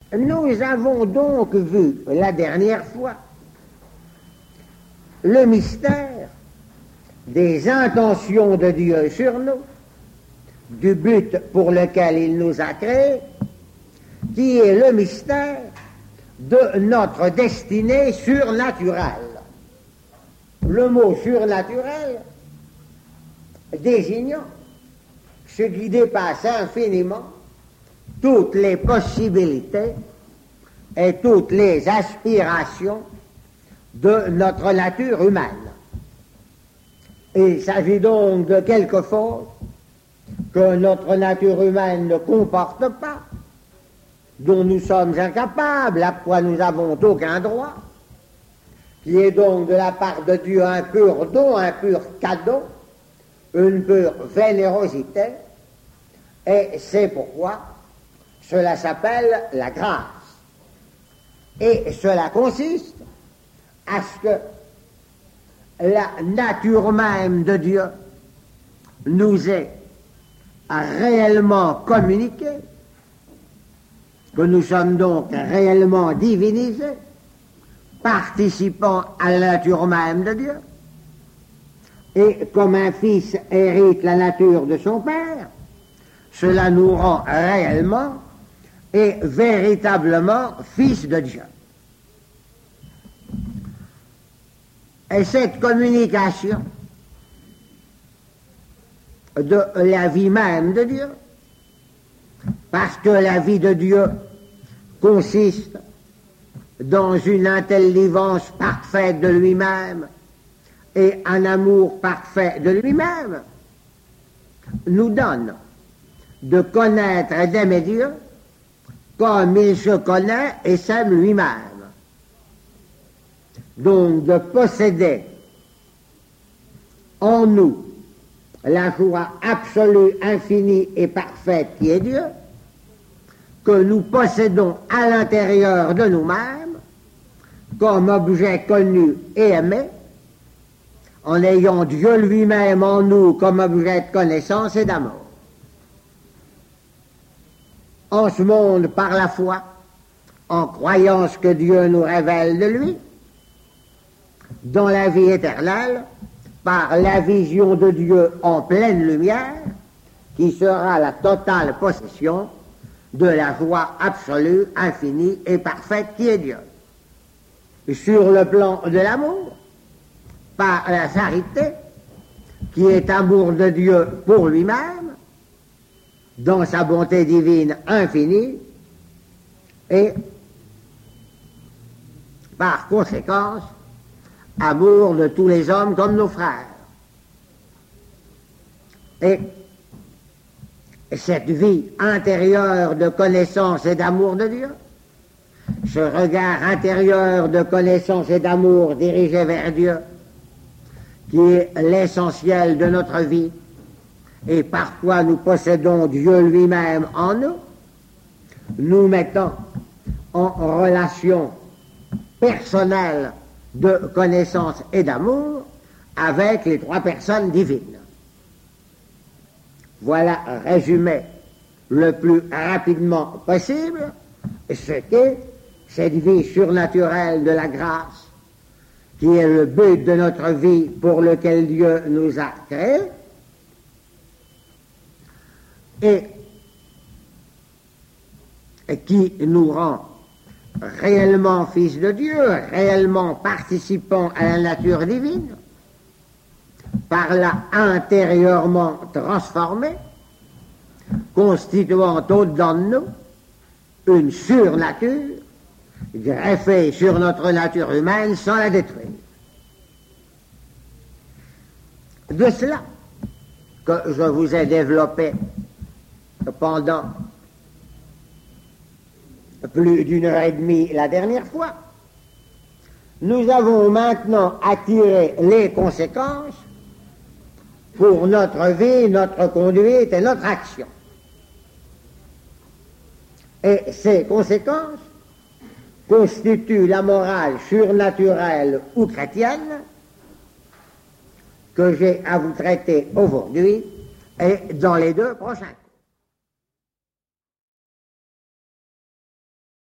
Nous avons donc vu la dernière fois le mystère des intentions de Dieu sur nous, du but pour lequel il nous a créés, qui est le mystère de notre destinée surnaturelle. Le mot surnaturel désignant ce qui dépasse infiniment toutes les possibilités et toutes les aspirations de notre nature humaine. Il s'agit donc de quelque chose que notre nature humaine ne comporte pas, dont nous sommes incapables, à quoi nous n'avons aucun droit, qui est donc de la part de Dieu un pur don, un pur cadeau, une pure générosité, et c'est pourquoi cela s'appelle la grâce. Et cela consiste à ce que la nature même de Dieu nous est réellement communiquée, que nous sommes donc réellement divinisés, participant à la nature même de Dieu, et comme un fils hérite la nature de son père, cela nous rend réellement et véritablement fils de Dieu. Et cette communication de la vie même de Dieu, parce que la vie de Dieu consiste dans une intelligence parfaite de lui-même et un amour parfait de lui-même, nous donne de connaître et d'aimer Dieu comme il se connaît et s'aime lui-même. Donc de posséder en nous la joie absolue, infinie et parfaite qui est Dieu, que nous possédons à l'intérieur de nous-mêmes comme objet connu et aimé, en ayant Dieu lui-même en nous comme objet de connaissance et d'amour. En ce monde, par la foi, en croyant ce que Dieu nous révèle de lui, dans la vie éternelle, par la vision de Dieu en pleine lumière, qui sera la totale possession de la joie absolue, infinie et parfaite qui est Dieu. Sur le plan de l'amour, par la charité, qui est amour de Dieu pour lui-même, dans sa bonté divine infinie, et par conséquence, amour de tous les hommes comme nos frères. Et cette vie intérieure de connaissance et d'amour de Dieu, ce regard intérieur de connaissance et d'amour dirigé vers Dieu, qui est l'essentiel de notre vie, et par quoi nous possédons Dieu lui-même en nous, nous mettons en relation personnelle de connaissance et d'amour avec les trois personnes divines. Voilà résumé le plus rapidement possible ce qu'est cette vie surnaturelle de la grâce, qui est le but de notre vie pour lequel Dieu nous a créés, et qui nous rend réellement fils de Dieu, réellement participant à la nature divine, par là intérieurement transformé, constituant au-dedans de nous une surnature greffée sur notre nature humaine sans la détruire. De cela que je vous ai développé pendant plus d'une heure et demie la dernière fois, nous avons maintenant à tirer les conséquences pour notre vie, notre conduite et notre action. Et ces conséquences constituent la morale surnaturelle ou chrétienne que j'ai à vous traiter aujourd'hui et dans les 2 prochains.